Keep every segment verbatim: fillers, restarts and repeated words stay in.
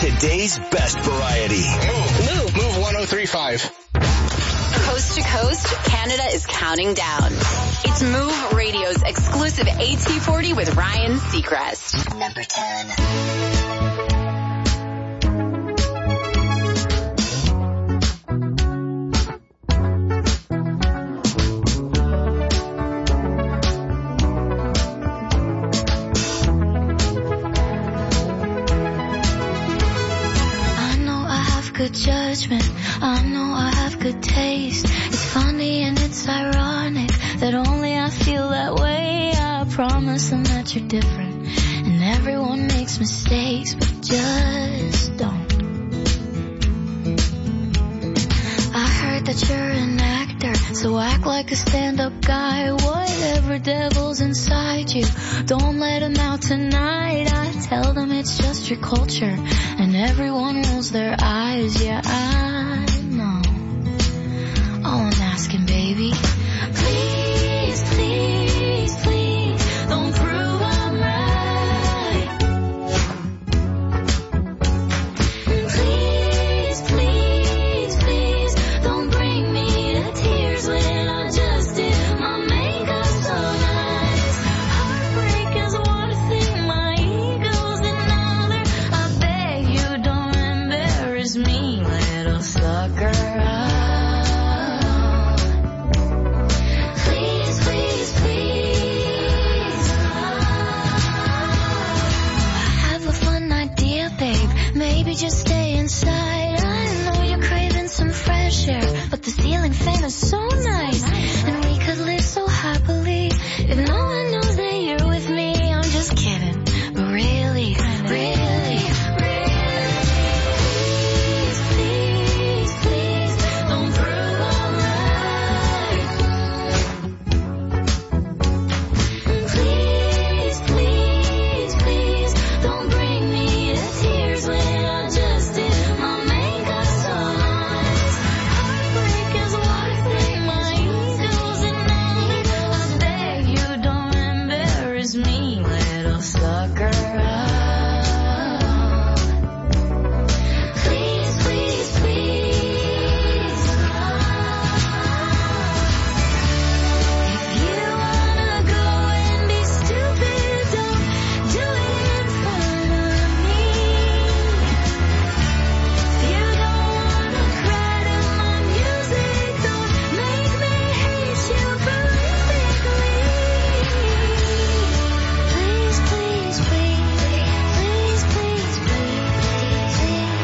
today's best variety. Move. Move. Move one oh three point five. Coast to coast, Canada is counting down. It's Move Radio's exclusive A T forty with Ryan Seacrest. Number ten. Good judgment, I know I have good taste. It's funny and it's ironic that only I feel that way. I promise them that you're different, and everyone makes mistakes, but just don't. I heard that you're an actor, so act like a stand-up guy. Whatever devil's inside you, don't let him out tonight. I tell them it's just your culture, and everyone rolls their eyes. Yeah, I know. All I'm asking, baby, please, please, please, don't prove I'm right. Please, please, please, don't bring me to tears when I just did my makeup so nice. Heartbreak is one thing, my ego's another. I beg you don't embarrass me, little sucker. Please, please, please. I have a fun idea, babe. Maybe just stay inside. I know you're craving some fresh air, but the ceiling fan is so nice, and we could live so happily if no one knows that you're with me. I'm just kidding, but really, really, really, please, please, please, don't prove I'm right. Please, please, please, don't bring me to tears when I just did my makeup so nice. Heartbreak is one thing, my ego's another. I beg you don't embarrass me, little sucker. Please, please, please. If you wanna go and be stupid, don't do it in front of me. If you don't wanna cry to my music, don't make me hate you prolifically. Please, please, please, please, please, please,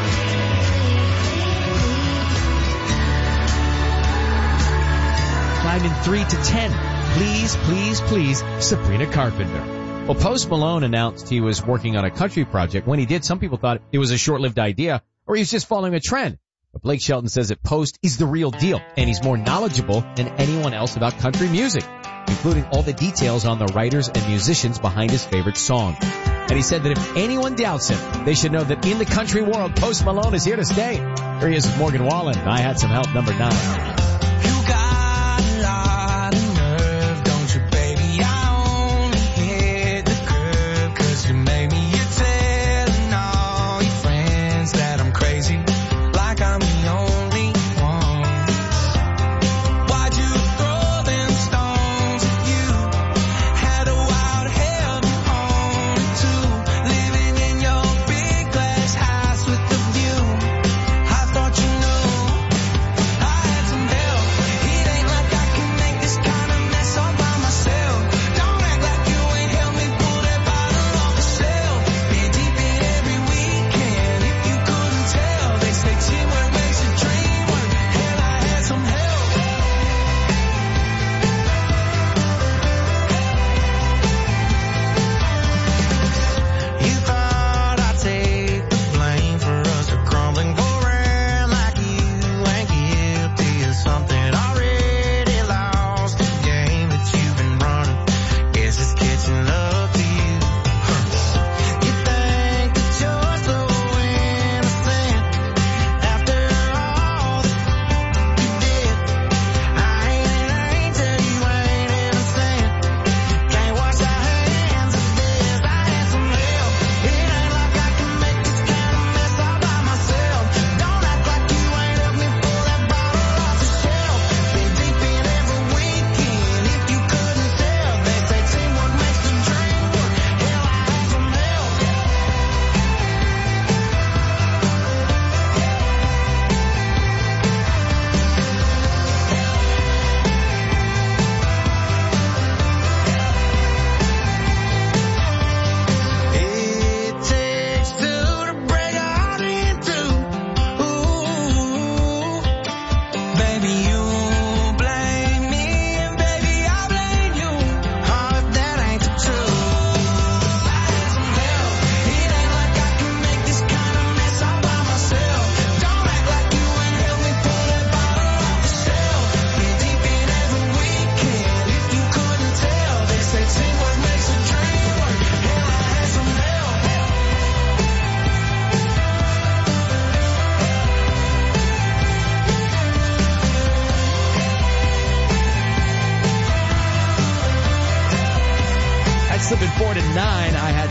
Climbing three to ten. Please, please, please, Sabrina Carpenter. Well, Post Malone announced he was working on a country project. When he did, some people thought it was a short-lived idea or he was just following a trend. But Blake Shelton says that Post is the real deal, and he's more knowledgeable than anyone else about country music, including all the details on the writers and musicians behind his favorite song. And he said that if anyone doubts him, they should know that in the country world, Post Malone is here to stay. Here he is with Morgan Wallen. I Had Some Help, number nine. You got a lot of nerve, don't you, baby? I only hit the curb 'cause you made me. You're telling all your friends that I'm crazy, like I'm the only one. Why'd you throw them stones at you? Had a wild hell of your own too, living in your big glass house with the view. I thought you knew I had some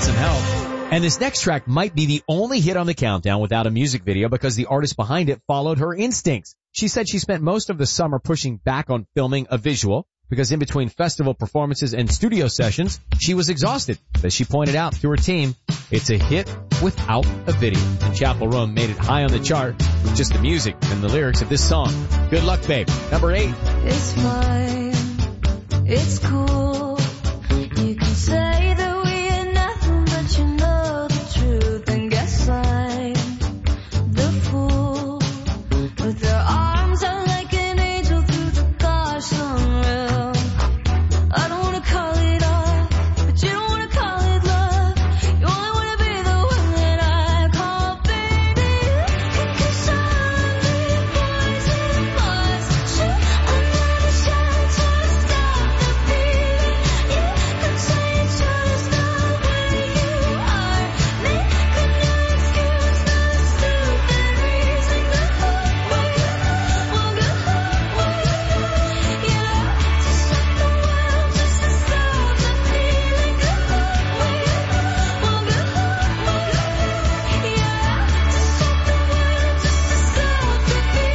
some help. And this next track might be the only hit on the countdown without a music video because the artist behind it followed her instincts. She said she spent most of the summer pushing back on filming a visual because in between festival performances and studio sessions, she was exhausted. As she pointed out to her team, it's a hit without a video. And Chappell Roan made it high on the chart with just the music and the lyrics of this song. Good luck, babe. Number eight. It's fine. It's cool. You can say that we ain't nothing, but you know the truth. And guess I'm the fool with their arms out like an angel through the gosh sunrail. I don't wanna call it off, but you don't wanna call it love. You only wanna be the one that I call baby. Cause I'm the poison bars. Shoot another shot to stop the feeling. You could say it's just the way you are. Make a new excuse, not a stupid reason. Good luck, well, good luck, well, good luck, well, good luck. You know, to shut the world just to stop the feeling. Good luck, well, good luck, well, good luck, well, good luck. Yeah, to shut the world just to stop the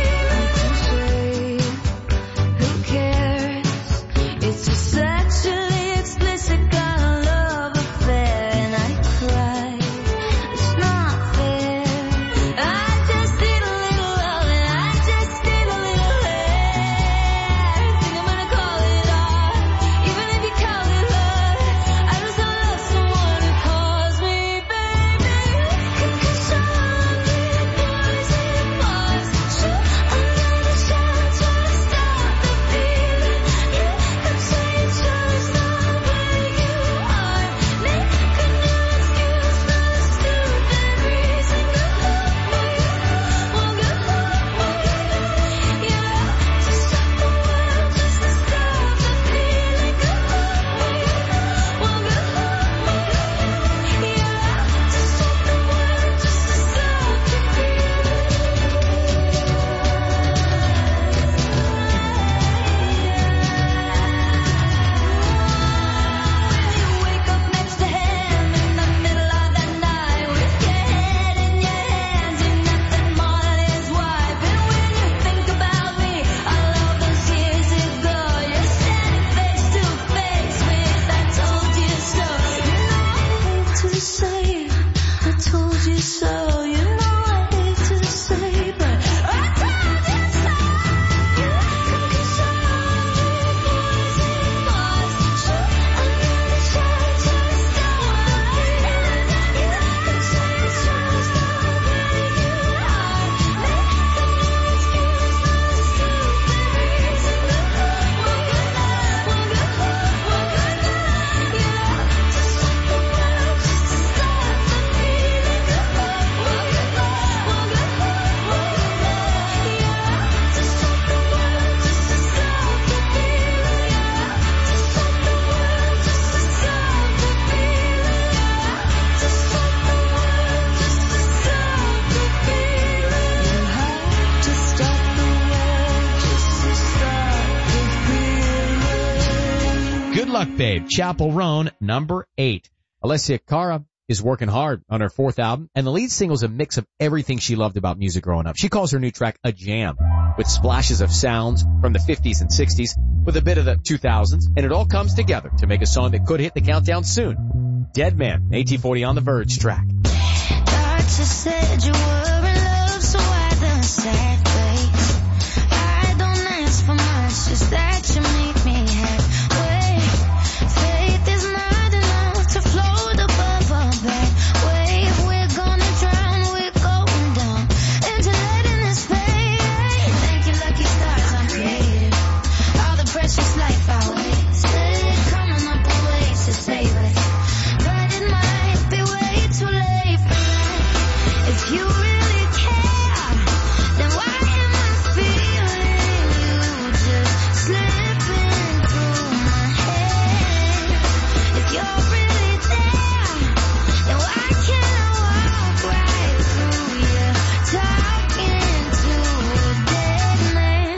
feeling. Who cares? It's a sexually explicit kind of love affair, and I cry. It's not fair. I just need a little love, and I just need a little hair. Think I'm gonna call it off, even if you call it love. I just don't love someone who calls me baby. Cause I'm the poison bars. Shoot another shot to stop the feeling. You could say it's just the way you are. Make a new excuse, not a stupid reason. Good luck, well, good luck, well, good luck, well, good luck. You know, to shut the world just to stop the feeling. Good luck, well, good luck, well, good luck, well, good luck. You know, to shut the world just to stop the Wake up next to him in the middle of the night with your head in your hands and nothing more than his wife. And when you think about me, all of those years ago, you're standing face to face with I told you so. You know I hate to say it, I told you so. You know I hate to say, but I told you so. Cause I'm the poison bars. Shoot another shot to stop the feeling. You could say it's just the way you are. Make a new excuse, not a stupid reason. Good luck, well, good luck, well, good luck, well, good luck. You know, to shut the world just to stop the feeling. Good luck, well, good luck, well, good luck, well, good luck. You know, to shut the world just to stop the feeling. To shut the world just to stop the feeling. To shut the world just to stop the feeling. You have to stop the world just to stop the feeling. Good luck, babe. Chappell Roan, number eight. Alessia Cara is working hard on her fourth album, and the lead single is a mix of everything she loved about music growing up. She calls her new track a jam, with splashes of sounds from the fifties and sixties, with a bit of the two thousands, and it all comes together to make a song that could hit the countdown soon. Dead Man, eighteen forty on the Verge track. Thought you said you were in love, so I done sad face. I don't ask for much, just that you make me halfway. Faith is not enough to float above our bad wave. We're gonna drown, we're going down into letting this fade. Thank you, lucky stars, I'm creative. All the precious life I wasted, coming up with ways to save us. But it might be way too late for that. If you really care, then why am I feeling you just slipping through my head? If you're really there, then why can't I walk right through you, talking to a dead man?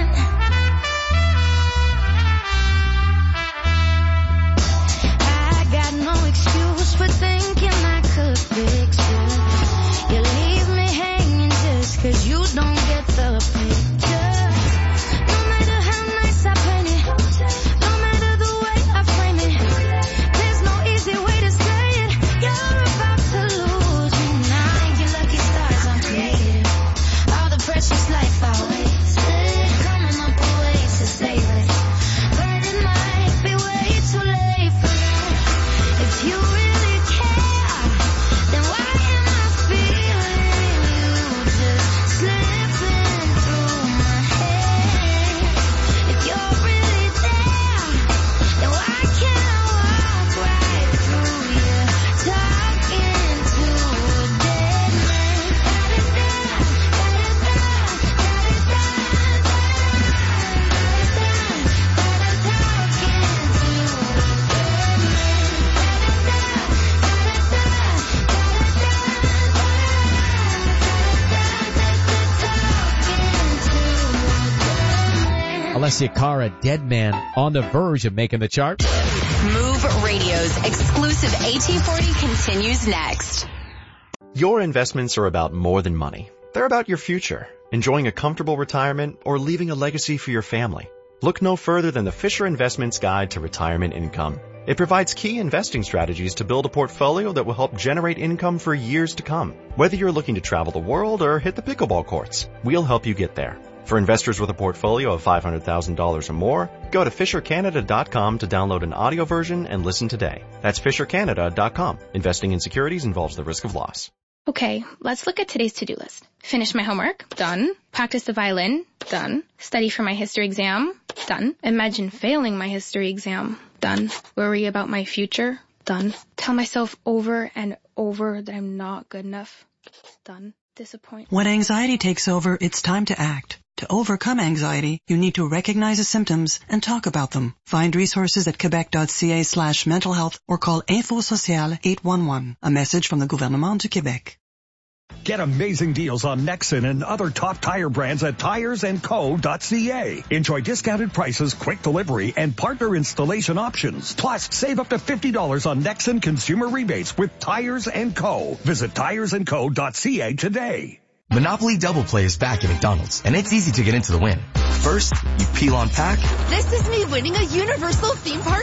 I got no excuse for thinking I Alessia Cara, Dead Man, on the verge of making the chart. Move Radio's exclusive A T forty continues next. Your investments are about more than money. They're about your future, enjoying a comfortable retirement or leaving a legacy for your family. Look no further than the Fisher Investments Guide to Retirement Income. It provides key investing strategies to build a portfolio that will help generate income for years to come. Whether you're looking to travel the world or hit the pickleball courts, we'll help you get there. For investors with a portfolio of five hundred thousand dollars or more, go to fisher canada dot com to download an audio version and listen today. That's fisher canada dot com. Investing in securities involves the risk of loss. Okay, let's look at today's to-do list. Finish my homework, done. Practice the violin, done. Study for my history exam, done. Imagine failing my history exam, done. Worry about my future, done. Tell myself over and over that I'm not good enough, done. Disappoint. When anxiety takes over, it's time to act. To overcome anxiety, you need to recognize the symptoms and talk about them. Find resources at quebec.ca slash mental health or call Info Social eight one one. A message from the Gouvernement du Québec. Get amazing deals on Nexen and other top tire brands at tires and co dot c a. Enjoy discounted prices, quick delivery, and partner installation options. Plus, save up to fifty dollars on Nexen consumer rebates with Tires and Co. Visit tires and co dot c a today. Monopoly Double Play is back at McDonald's, and it's easy to get into the win. First, you peel on pack. This is me winning a Universal theme park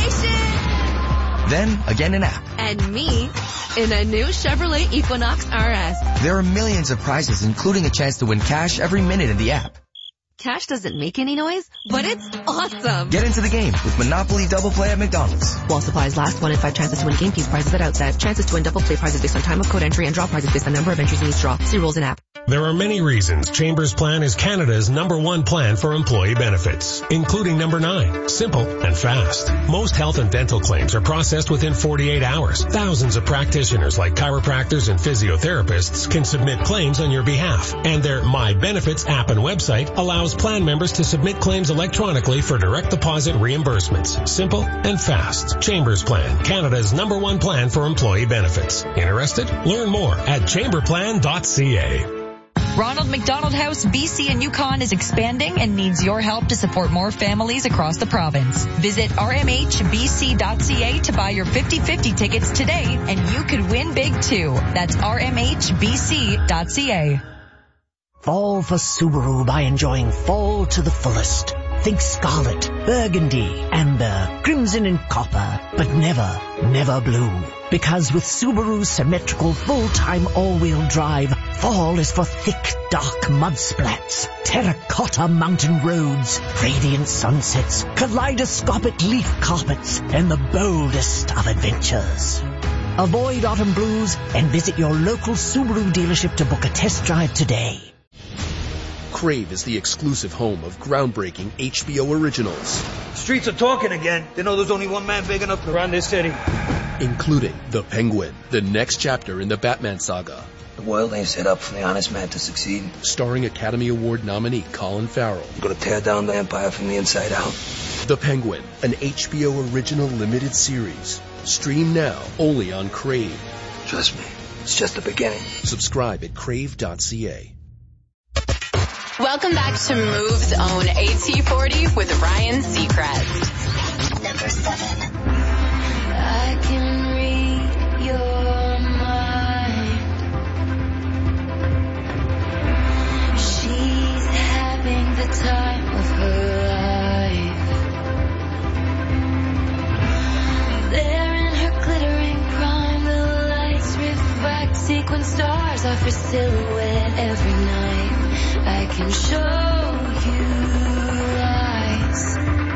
vacation. Then, again an app. And me in a new Chevrolet Equinox R S. There are millions of prizes, including a chance to win cash every minute in the app. Cash doesn't make any noise, but it's awesome. Get into the game with Monopoly Double Play at McDonald's. While supplies last, one in five chances to win game piece prizes at outset. Chances to win double play prizes based on time of code entry and draw prizes based on number of entries in each draw. See rules in app. There are many reasons Chambers Plan is Canada's number one plan for employee benefits, including number nine, simple and fast. Most health and dental claims are processed within forty-eight hours. Thousands of practitioners like chiropractors and physiotherapists can submit claims on your behalf, and their My Benefits app and website allows plan members to submit claims electronically for direct deposit reimbursements. Simple and fast. Chambers Plan, Canada's number one plan for employee benefits. Interested? Learn more at chamber plan dot c a. Ronald McDonald House B C and Yukon is expanding and needs your help to support more families across the province. Visit r m h b c dot c a to buy your fifty-fifty tickets today, and you could win big too. That's r m h b c dot c a. Fall for Subaru by enjoying fall to the fullest. Think scarlet, burgundy, amber, crimson and copper, but never, never blue. Because with Subaru's symmetrical full-time all-wheel drive, fall is for thick, dark mud splats, terracotta mountain roads, radiant sunsets, kaleidoscopic leaf carpets, and the boldest of adventures. Avoid autumn blues and visit your local Subaru dealership to book a test drive today. Crave is the exclusive home of groundbreaking H B O originals. Streets are talking again. They know there's only one man big enough to run this city. Including The Penguin, the next chapter in the Batman saga. The world ain't set up for the honest man to succeed. Starring Academy Award nominee Colin Farrell. I'm gonna tear down the empire from the inside out. The Penguin, an H B O original limited series. Stream now, only on Crave. Trust me, it's just the beginning. Subscribe at crave dot c a. Welcome back to Move's own A T forty with Ryan Seacrest. Number seven. I can read your mind. She's having the time of her life. There in her glittering prime, the lights reflect sequin stars off her silhouette every night. I can show you lights.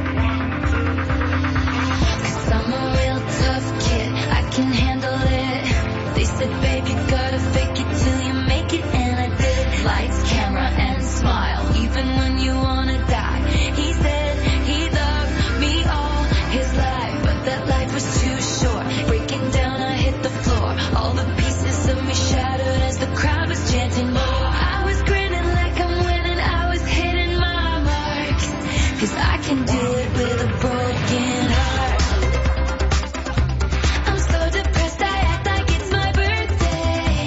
Cause I'm a real tough kid, I can handle it. They said, babe, you gotta fake it till you make it, and I did. Lights, camera, and smile, even when you wanna die. He said he loved me all his life, but that life was too short. Breaking down, I hit the floor. All the pieces of me shattered as the crowd was chanting more. I was grinning like I'm winning, I was hitting my marks. Cause I can do it with a broken heart. I'm so depressed, I act like it's my birthday.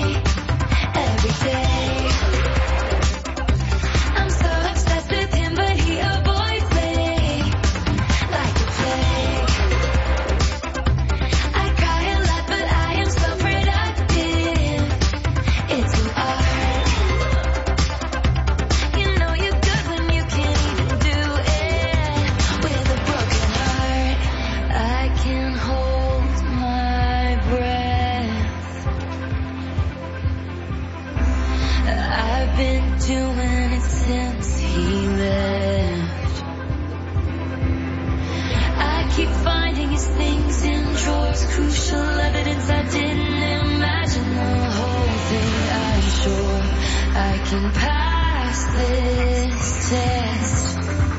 been doing it since he left. I keep finding his things in drawers, crucial evidence I didn't imagine the whole thing. I'm sure I can pass this test.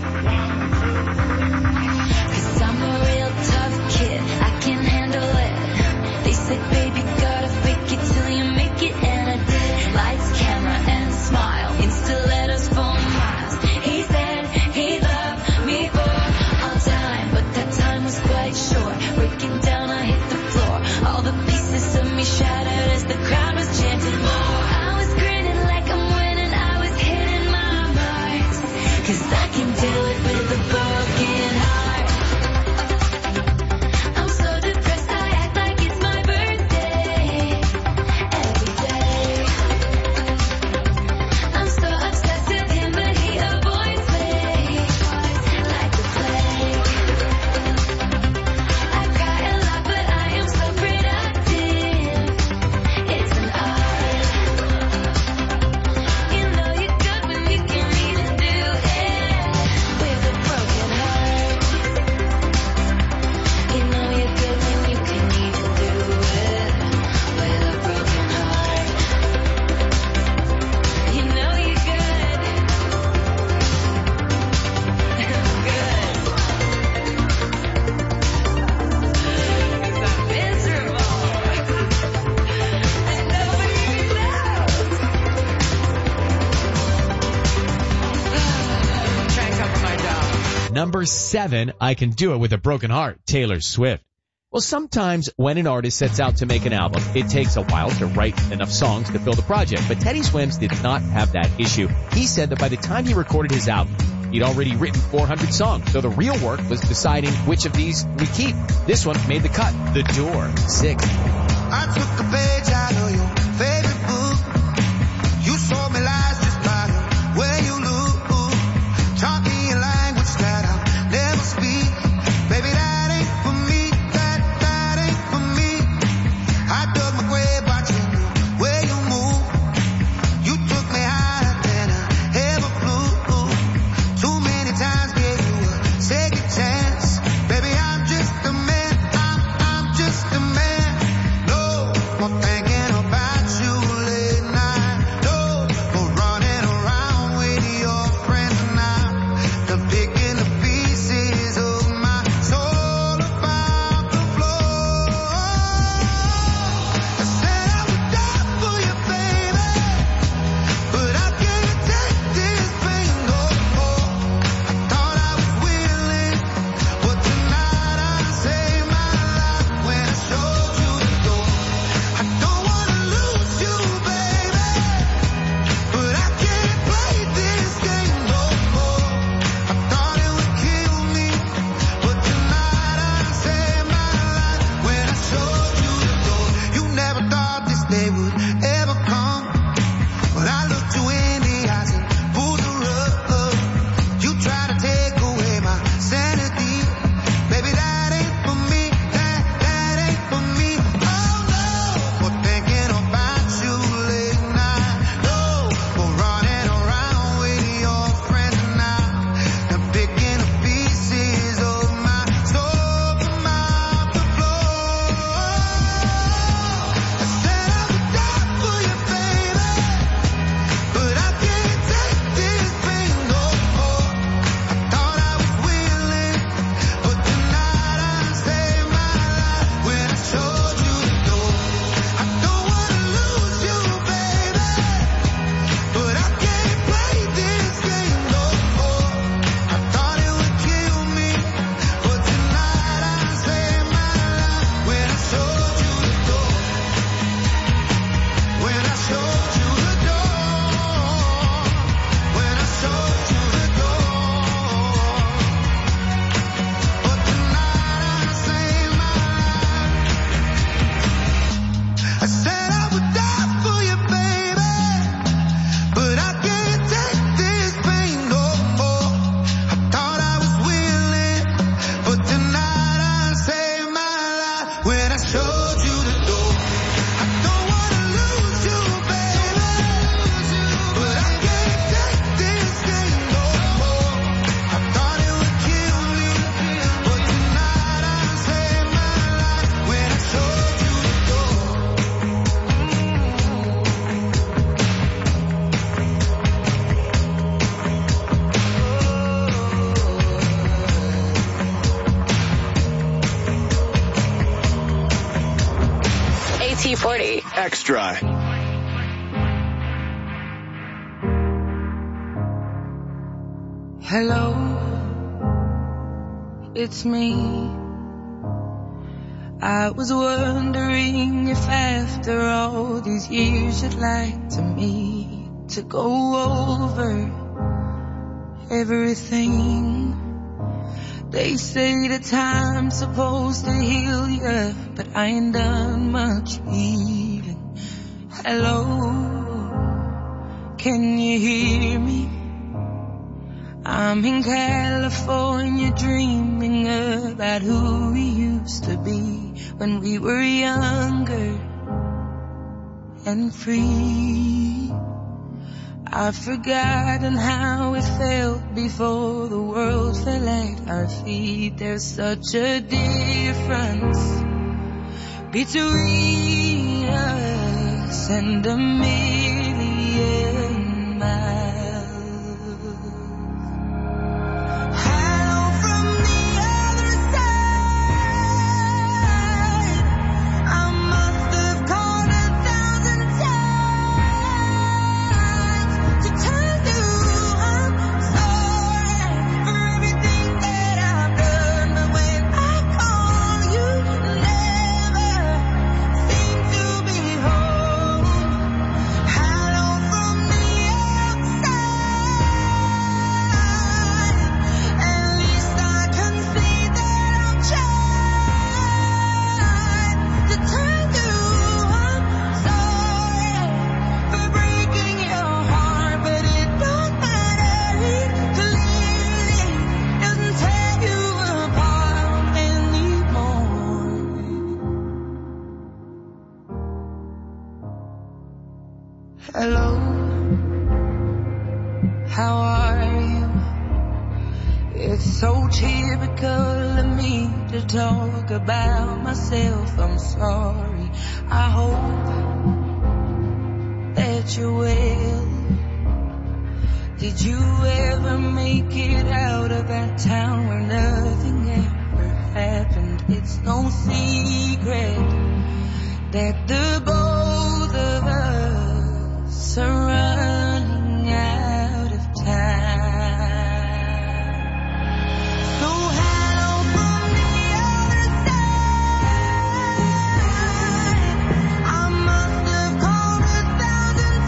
Cause I'm a real tough kid, I can handle it. They said, baby, gotta fake it till you make it, and I did. Lights, camera, and smile, in stilettos for miles. He said he loved me for all time, but that time was quite short. Breaking down, I hit the floor. All the pieces of me shattered as the crowd was chanting more. I was grinning like I'm winning, I was hitting my marks. Cause I can do it with a broken heart. I'm so depressed, I act like it's my birthday. Every day I'm so obsessed with him, but he avoids me like the plague. I cry a lot, but I am so productive. It's an art. You know you're good when you can read and do it with a broken heart. You know you're good when you can even do it with a broken heart. You know you're good. Good. Cause I'm miserable. And nobody knows. Trying to cover my job. Number seven, I Can Do It With a Broken Heart, Taylor Swift. Well, sometimes when an artist sets out to make an album, it takes a while to write enough songs to fill the project. But Teddy Swims did not have that issue. He said that by the time he recorded his album, he'd already written four hundred songs. So the real work was deciding which of these we keep. This one made the cut. The Door, six. I took a page out of your favorite book. You sold me lies just by the way you look. Taught me a language that I'll never speak. Baby, that ain't for me. That, that ain't for me. I dug my grave watching the way you move. You took me higher than I ever flew. Too many times gave you a second chance. Baby, I'm just a man. I'm, I'm just a man. No more thinking about you. forty Extra. Hello, it's me. I was wondering if after all these years you'd like to me to go over everything. They say that time's supposed to heal ya, but I ain't done much healing. Hello, can you hear me? I'm in California dreaming about who we used to be when we were younger and free. I've forgotten how it felt before the world fell at our feet. There's such a difference between us and a million miles. Hello, how are you? It's so typical of me to talk about myself. I'm sorry. I hope that you're well. Did you ever make it out of that town where nothing ever happened? It's no secret that the both of us are running out of time. So hello from the other side. I must have called a thousand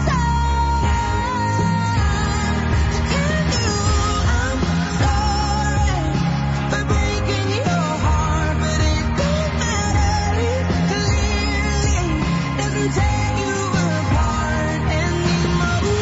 times to tell you I'm sorry for breaking your heart, but it don't matter. It clearly doesn't take you apart anymore.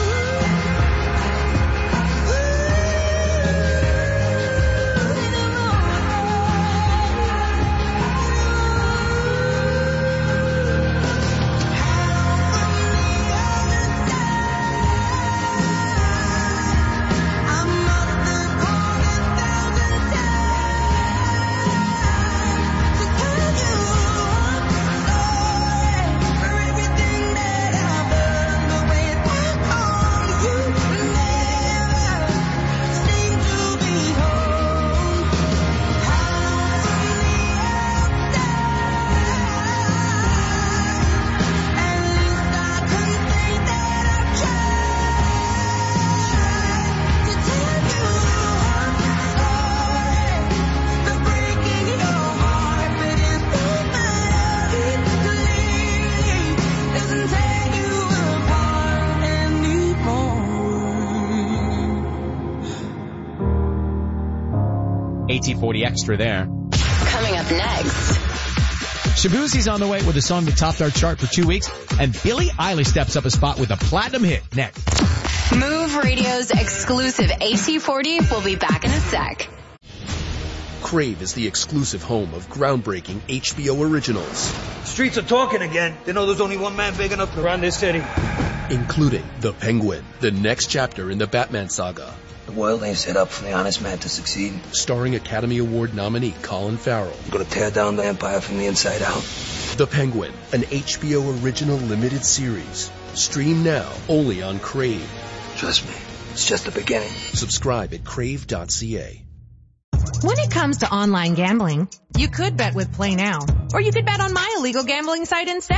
A T forty Extra there. Coming up next. Shabuzi's on the way with a song that topped our chart for two weeks, and Billie Eilish steps up a spot with a platinum hit next. Move Radio's exclusive A T forty will be back in a sec. Crave is the exclusive home of groundbreaking H B O originals. Streets are talking again. They know there's only one man big enough to run this city. Including The Penguin, the next chapter in the Batman saga. The world ain't set up for the honest man to succeed. Starring Academy Award nominee Colin Farrell. I'm gonna tear down the empire from the inside out. The Penguin, an H B O original limited series. Stream now, only on Crave. Trust me, it's just the beginning. Subscribe at crave dot c a. When it comes to online gambling, you could bet with Play Now, or you could bet on my illegal gambling site instead.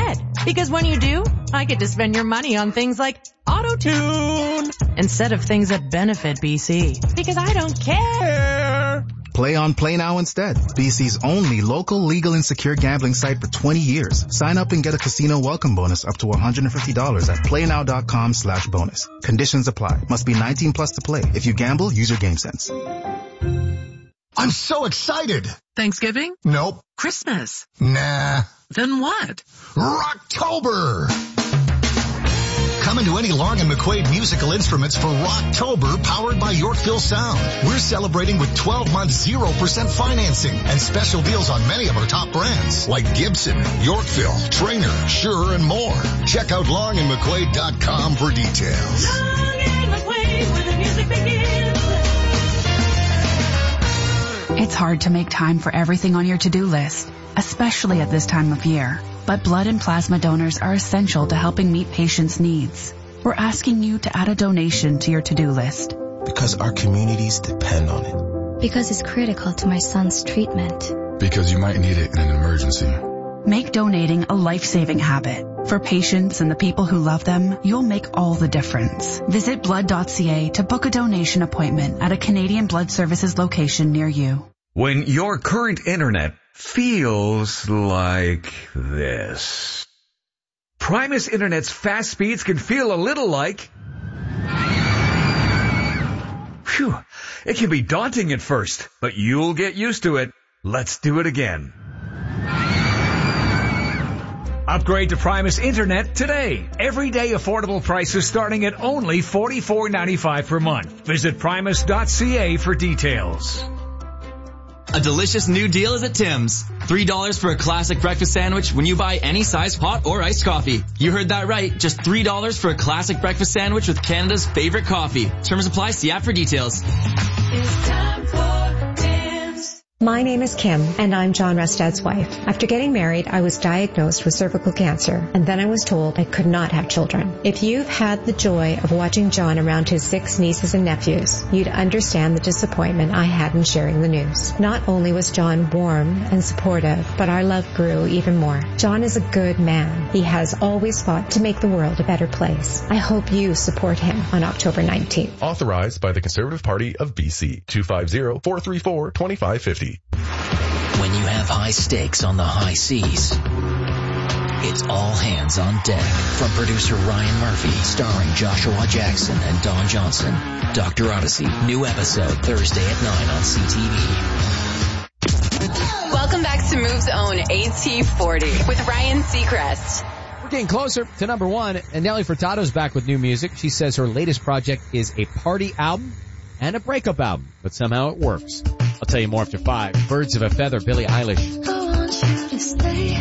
Because when you do, I get to spend your money on things like auto-tune instead of things that benefit B C. Because I don't care. Play on Play Now instead. B C's only local, legal, and secure gambling site for twenty years. Sign up and get a casino welcome bonus up to one hundred fifty dollars at playnow.com slash bonus. Conditions apply. Must be nineteen plus to play. If you gamble, use your game sense. I'm so excited. Thanksgiving? Nope. Christmas? Nah. Then what? Rocktober! Coming to any Long and McQuaid musical instruments for Rocktober, powered by Yorkville Sound. We're celebrating with twelve month zero percent financing and special deals on many of our top brands like Gibson, Yorkville, Trainer, Shure, and more. Check out long and mcquaid dot com for details. Long and McQuaid, where the music begins. It's hard to make time for everything on your to-do list, especially at this time of year. But blood and plasma donors are essential to helping meet patients' needs. We're asking you to add a donation to your to-do list. Because our communities depend on it. Because it's critical to my son's treatment. Because you might need it in an emergency. Make donating a life-saving habit. For patients and the people who love them, you'll make all the difference. Visit blood dot c a to book a donation appointment at a Canadian Blood Services location near you. When your current internet feels like this. Primus Internet's fast speeds can feel a little like... Phew, it can be daunting at first, but you'll get used to it. Let's do it again. Upgrade to Primus Internet today. Everyday affordable prices starting at only forty-four ninety-five per month. Visit primus dot c a for details. A delicious new deal is at Tim's. three dollars for a classic breakfast sandwich when you buy any size hot or iced coffee. You heard that right. Just three dollars for a classic breakfast sandwich with Canada's favorite coffee. Terms apply. See app for details. It's time for Tim's. My name is Kim, and I'm John Restad's wife. After getting married, I was diagnosed with cervical cancer, and then I was told I could not have children. If you've had the joy of watching John around his six nieces and nephews, you'd understand the disappointment I had in sharing the news. Not only was John warm and supportive, but our love grew even more. John is a good man. He has always fought to make the world a better place. I hope you support him on October nineteenth. Authorized by the Conservative Party of B C. two five zero, four three four, two five five zero. When you have high stakes on the high seas, it's all hands on deck. From producer Ryan Murphy, starring Joshua Jackson and Don Johnson. Doctor Odyssey, new episode Thursday at nine on C T V. Welcome back to Move's own A T forty with Ryan Seacrest. We're getting closer to number one, and Nelly Furtado's back with new music. She says her latest project is a party album and a breakup album, but somehow it works. I'll tell you more after five. Birds of a Feather, Billie Eilish. I want you to stay.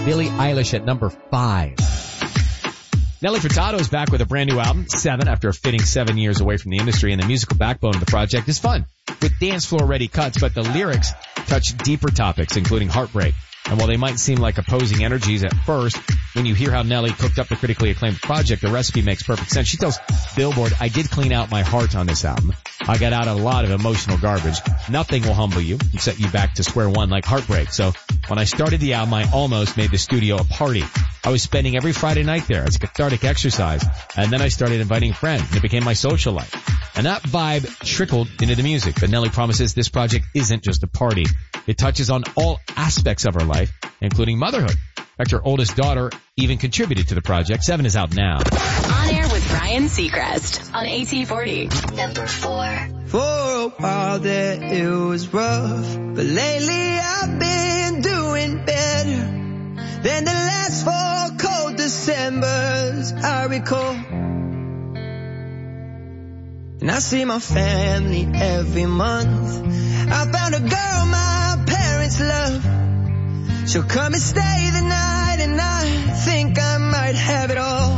Billie Eilish at number five. Nelly Furtado is back with a brand new album, Seven, after a fitting seven years away from the industry, and the musical backbone of the project is fun, with dance floor ready cuts, but the lyrics touch deeper topics, including heartbreak. And while they might seem like opposing energies at first, when you hear how Nelly cooked up the critically acclaimed project, the recipe makes perfect sense. She tells Billboard, I did clean out my heart on this album. I got out a lot of emotional garbage. Nothing will humble you and set you back to square one like heartbreak. So when I started the album, I almost made the studio a party. I was spending every Friday night there as a cathartic exercise. And then I started inviting friends and it became my social life. And that vibe trickled into the music. But Nelly promises this project isn't just a party. It touches on all aspects of her life, including motherhood. In fact, her oldest daughter even contributed to the project. Seven is out now. On air with Ryan Seacrest on A T forty. Number four. For a while there it was rough, but lately I've been doing better than the last four cold Decembers I recall. And I see my family every month. I found a girl my parents love. She'll come and stay the night, and I think I might have it all.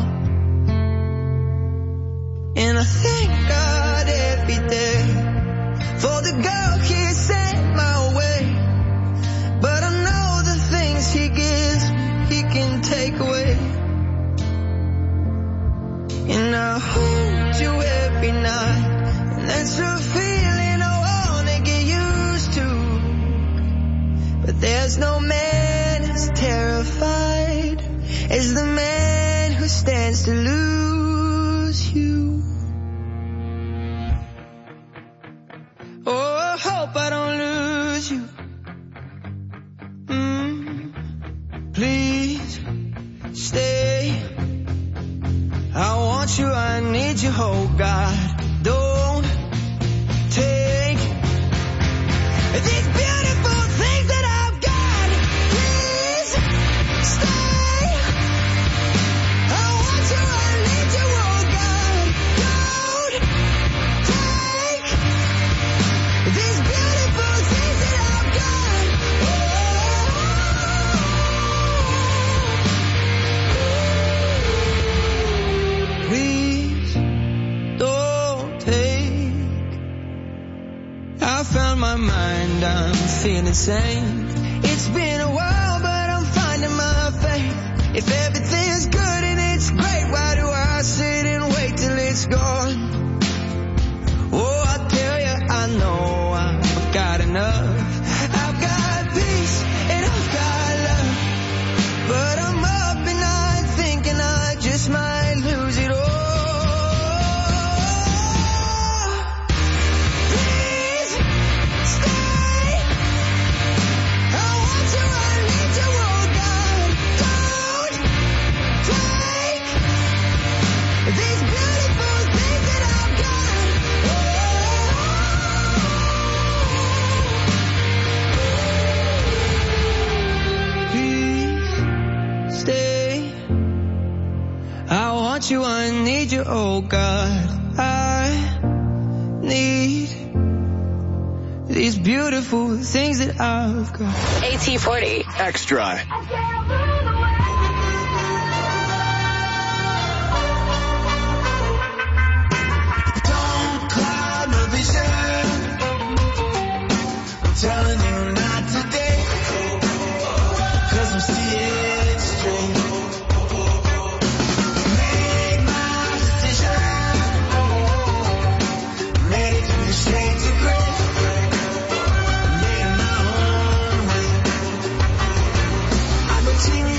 And I thank God every day for the girl He sent my way. But I know the things He gives me, He can take away. And I hold you every night, and that's a feeling I wanna get used to. But there's no man as terrified as the man who stands to lose you. Oh, I hope I don't lose you. Mm, please stay. I want you, I need you, oh God. Don't take these beautiful things that I've got. Please stay. I want you, I need you, oh God. Don't take these beautiful things that I've got. Oh. Please don't take. I found my mind, I'm feeling sane. It's been a while, but I'm finding my faith. If everything's good and it's great, why do I sit and wait till it's gone? Oh, I tell you, I know I've got enough. I've got peace and I've got love, but I'm up and I'm thinking I just might lose it all. You, I need you, oh God. I need these beautiful things that I've got. A T forty. Extra. Don't cloud my vision. I'm telling you not today, 'cause I'm seeing straight. I've been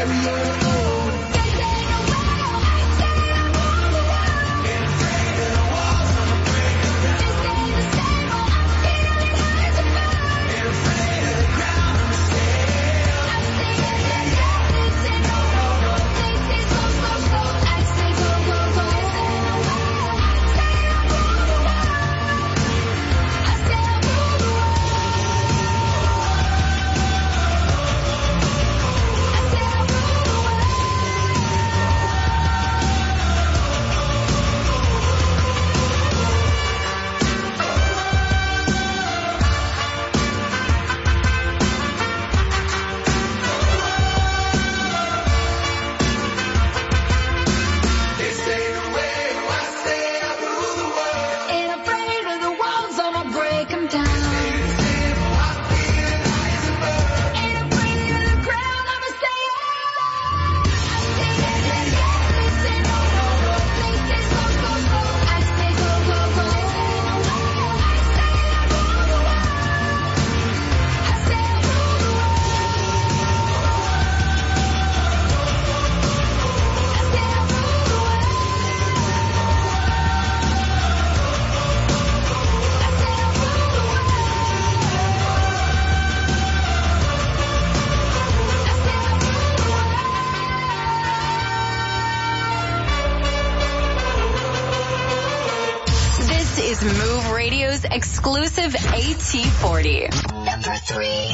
is Move Radio's exclusive A T forty. Number three.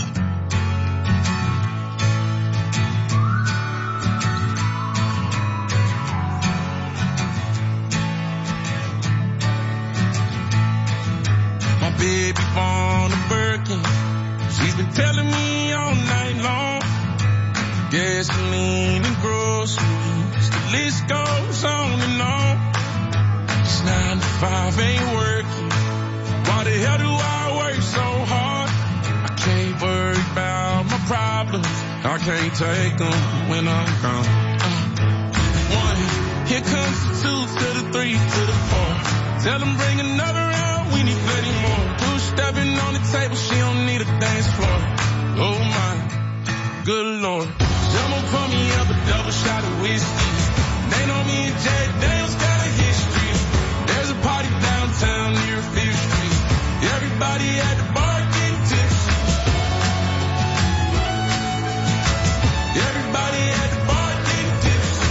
My baby born a Birkin. She's been telling me all night long. Gasoline and groceries, the list goes on and on. It's nine to five ain't working. Why the hell do I work so hard? I can't worry about my problems. I can't take them when I'm gone. Uh, one, here comes the two to the three to the four. Tell them bring another round, we need plenty more. Two stepping on the table, she don't need a dance floor. Oh my, good Lord. Someone pour me up a double shot of whiskey. They know me and Jay Dale's got a history. There's a party downtown near Fifth Street. Everybody at the bar getting tipsy. Everybody at the bar getting tipsy.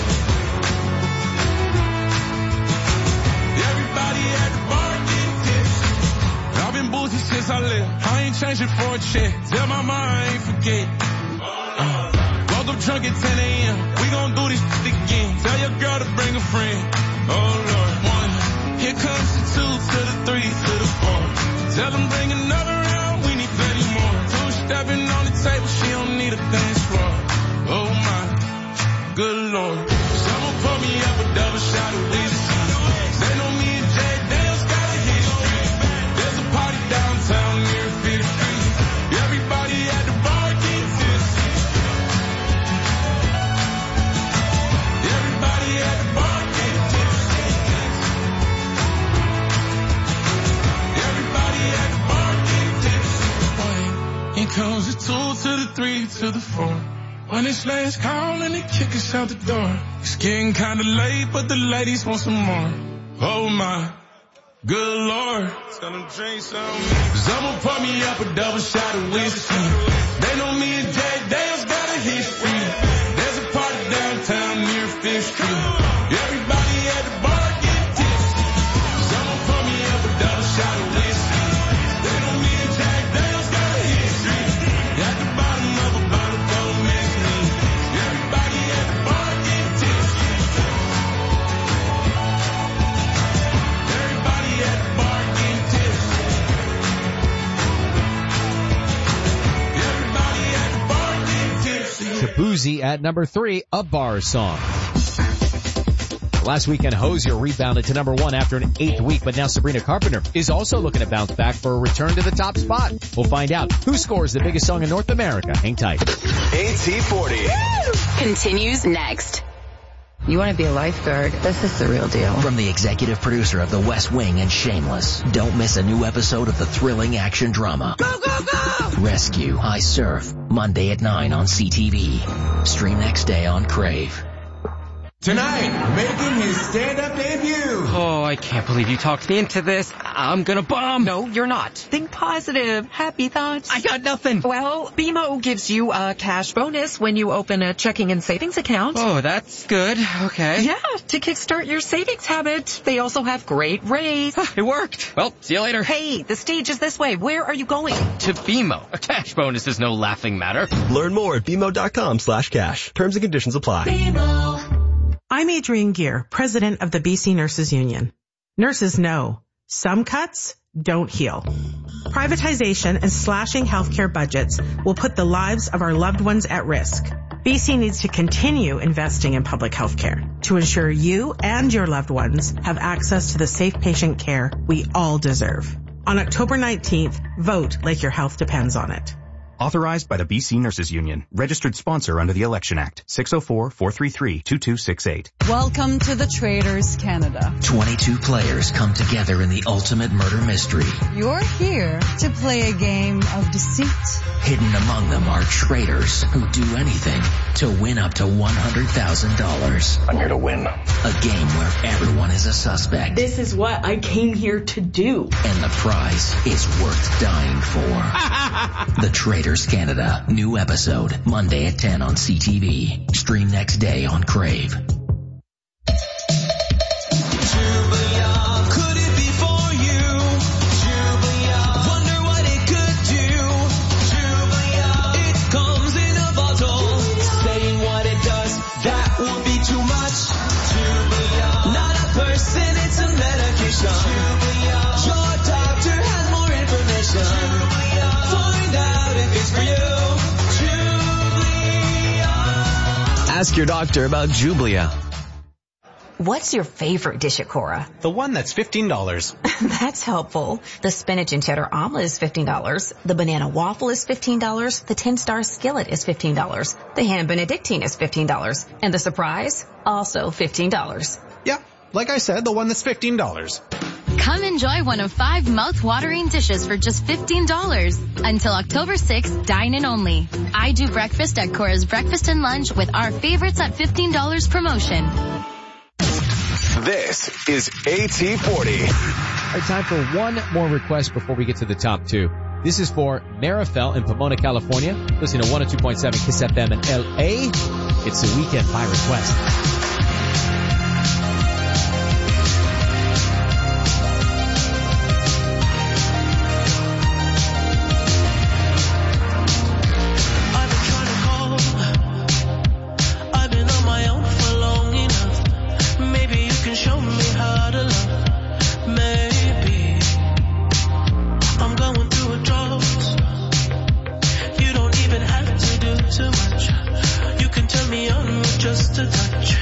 Everybody at the bar getting tipsy. I've been boozy since I left. I ain't changing for a check. Tell my mama I ain't forget. Uh, woke up drunk at ten a.m. We gon' do this shit again. Tell your girl to bring a friend. Oh Lord. One. Here comes the two to the three to the four. Tell them bring another round, we need plenty more. Two stepping on the table, she don't need a dance floor. Oh my, good Lord. Someone pour me up a double shot of whiskey. They know me and Jay Dale's got a history. There's a party downtown near Fifth Street. Everybody at the bar getting tipsy. Everybody at the bar getting tipsy. Here comes the two to the three to the four. When it's last call and they kick us out the door. It's getting kinda late, but the ladies want some more. Oh my, good Lord. Tell them drink some. Someone pour me up a double shot of whiskey. They know me and Jay Dale's got a history. There's a party downtown near Fifth Street. Everybody at the bar getting tipsy. Someone pour me up a double shot of whiskey. They know me and Jay Dale's got a history. At the bottom of a bottle, don't miss me. Everybody at the bar getting tipsy. Everybody at the bar getting tipsy. Everybody at the bar getting tipsy. Shabuzi at number three, a bar song. Last weekend, Hozier rebounded to number one after an eighth week, but now Sabrina Carpenter is also looking to bounce back for a return to the top spot. We'll find out who scores the biggest song in North America. Hang tight. A T forty. Continues next. You want to be a lifeguard, this is the real deal. From the executive producer of The West Wing and Shameless, don't miss a new episode of the thrilling action drama. Go, go, go! Rescue, I Surf, Monday at nine on C T V. Stream next day on Crave. Tonight, making his stand-up debut. Oh, I can't believe you talked me into this. I'm gonna bomb. No, you're not. Think positive. Happy thoughts. I got nothing. Well, B M O gives you a cash bonus when you open a checking and savings account. Oh, that's good. Okay. Yeah, to kickstart your savings habit. They also have great rates. It worked. Well, see you later. Hey, the stage is this way. Where are you going? To B M O. A cash bonus is no laughing matter. Learn more at B M O dot com slash cash. Terms and conditions apply. B M O. I'm Adrienne Gear, president of the B C Nurses Union. Nurses know some cuts don't heal. Privatization and slashing healthcare budgets will put the lives of our loved ones at risk. B C needs to continue investing in public healthcare to ensure you and your loved ones have access to the safe patient care we all deserve. On October nineteenth, vote like your health depends on it. Authorized by the B C Nurses Union. Registered sponsor under the Election Act. six oh four, four three three, two two six eight. Welcome to the Traitors Canada. twenty-two players come together in the ultimate murder mystery. You're here to play a game of deceit. Hidden among them are traitors who do anything to win up to one hundred thousand dollars. I'm here to win. A game where everyone is a suspect. This is what I came here to do. And the prize is worth dying for. The Traitors Canada. New episode. Monday at ten on C T V. Stream next day on Crave. Ask your doctor about Jublia. What's your favorite dish at Cora? The one that's fifteen dollars. That's helpful. The spinach and cheddar omelet is fifteen dollars. The banana waffle is fifteen dollars. The ten-star skillet is fifteen dollars. The ham benedictine is fifteen dollars. And the surprise? Also fifteen dollars. Yeah, like I said, the one that's fifteen dollars. Come enjoy one of five mouth-watering dishes for just fifteen dollars. Until October sixth, dine in only. I do breakfast at Cora's Breakfast and Lunch with our favorites at fifteen dollars promotion. This is A T forty. All right, time for one more request before we get to the top two. This is for Marifel in Pomona, California. Listen to one oh two point seven Kiss F M in L A. It's the weekend by request. Just a touch.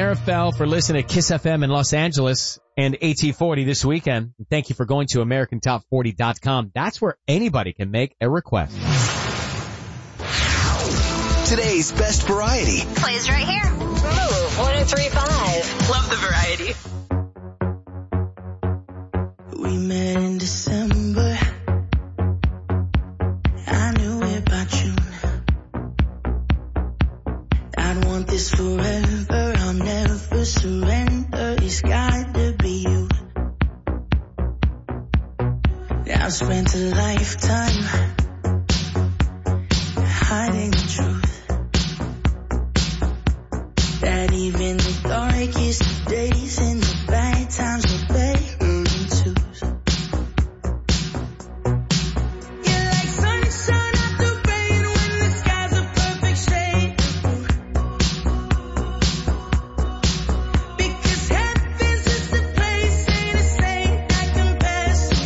Marifel for listening to Kiss F M in Los Angeles and A T forty this weekend. And thank you for going to American Top forty dot com. That's where anybody can make a request. Today's best variety. Plays right here. Move one oh three point five. Love the variety. We met in December. I knew it by June. I'd want this forever. I'll never surrender. It's got to be you. I've spent a lifetime hiding the truth. That even the darkest days and the bad times are better than twos. You're like sunshine after rain when the sky's a perfect shade. Because heaven's just a place, ain't a saint that compares to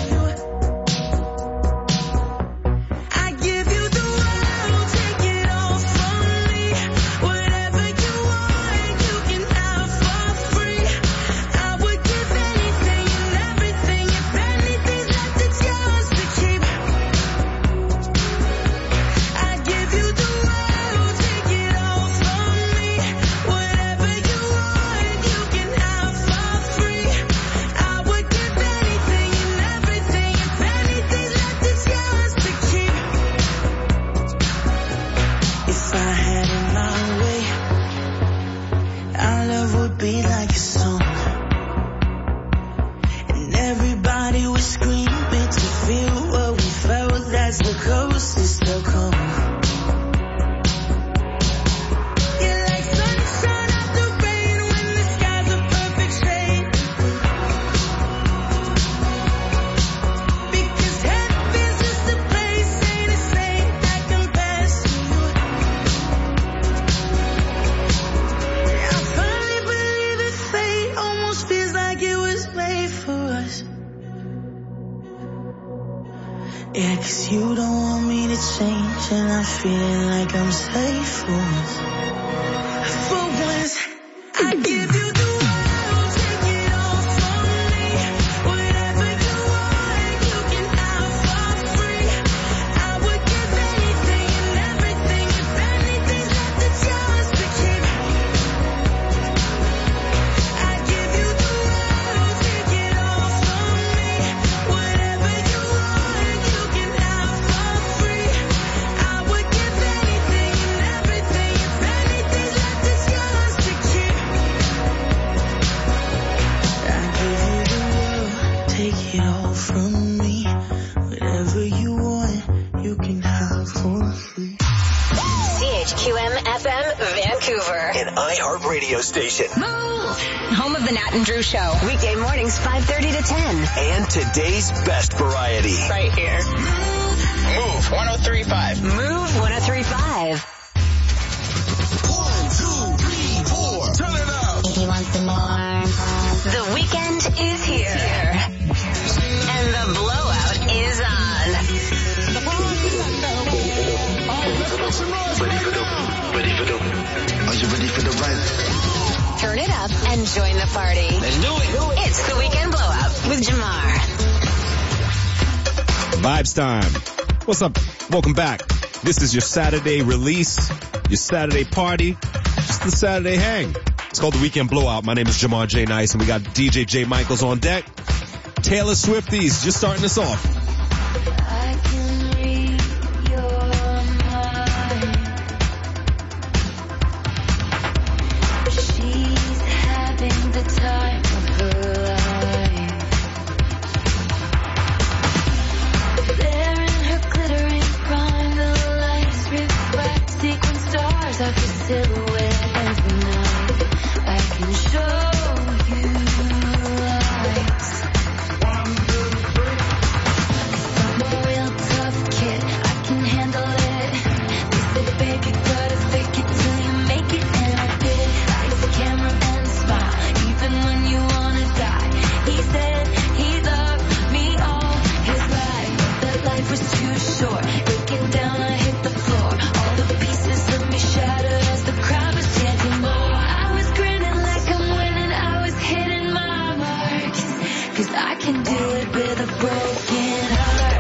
you. I give you the world, take it all from me. Whatever you want, you can have for free. I would give anything and everything. If anything's left, it's yours to keep. I give you the world, take it all from me. Whatever you want, you can have for free. I would give anything and everything. If anything's left, it's yours to keep. If I had it my way, our love would be like a song. And everybody would scream it to feel what we felt. That's the closest they'll come. You're like sunshine after rain when the sky's a perfect shade. Because heaven's just a place, ain't a saint that compares to you. I finally believe in fate, almost feels like it was made for us. Yeah, 'cause you don't want me to change, and I'm feeling like I'm safe for once. For once, I give you the world, take it all from me. Whatever you want, you can have for free. I would give anything and everything. If anything's left, it's yours to keep. I give you the world, take it all from me. Whatever you want, you can have for free. I would give anything and everything. If anything's left, it's yours to keep. I give you the world, take it all from me. Whatever you want, you can have for free. C H Q M F M Vancouver. An iHeartRadio station. Move. Home of the Nat and Drew Show. Weekday mornings five thirty to ten. And today's best variety. Right here. Move one oh three point five. Move one oh three point five. One, two, three, four. Turn it up. If you want some more. The weekend is here. And the blowout is on. Ready for the, ready for the, are you ready for the ride? Turn it up and join the party. Let's do it. It's the weekend blowout with Jamar. Vibes time. What's up? Welcome back. This is your Saturday release, your Saturday party, just the Saturday hang. It's called the Weekend Blowout. My name is Jamar J. Nice, and we got D J J. Michaels on deck. Taylor Swifties just starting us off. I can read your mind. She's having the time of her life. There in her glittering prime, the lights reflect sequin stars of her silhouette. And tonight I can show you lights. One, two, three. can do it with a broken heart.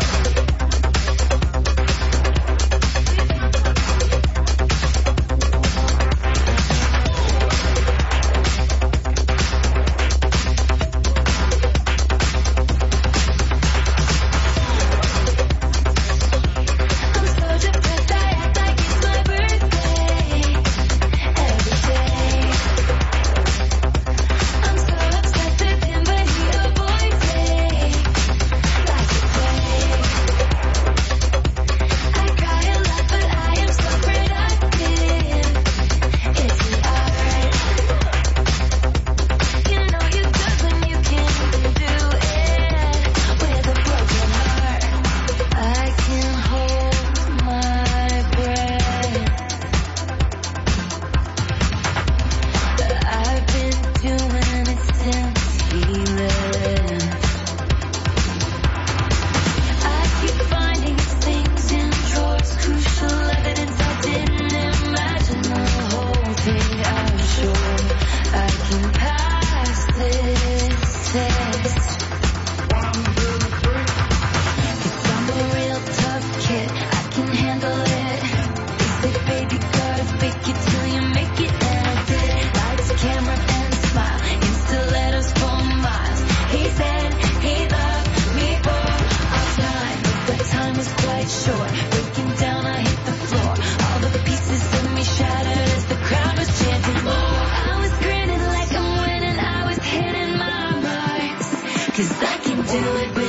Cause I can do it.